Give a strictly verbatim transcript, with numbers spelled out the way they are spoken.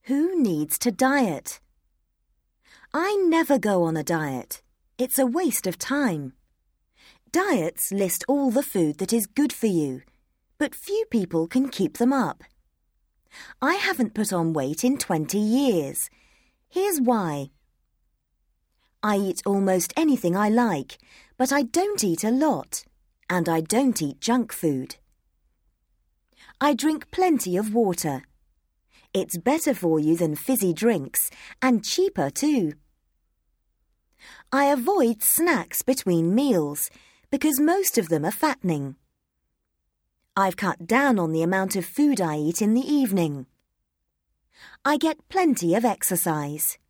Who needs to diet? I never go on a diet. It's a waste of time. Diets list all the food that is good for you, but few people can keep them up. I haven't put on weight in twenty years. Here's why. I eat almost anything I like, but I don't eat a lot, and I don't eat junk food. I drink plenty of water. It's better for you than fizzy drinks, and cheaper too. I avoid snacks between meals, because most of them are fattening. I've cut down on the amount of food I eat in the evening. I get plenty of exercise.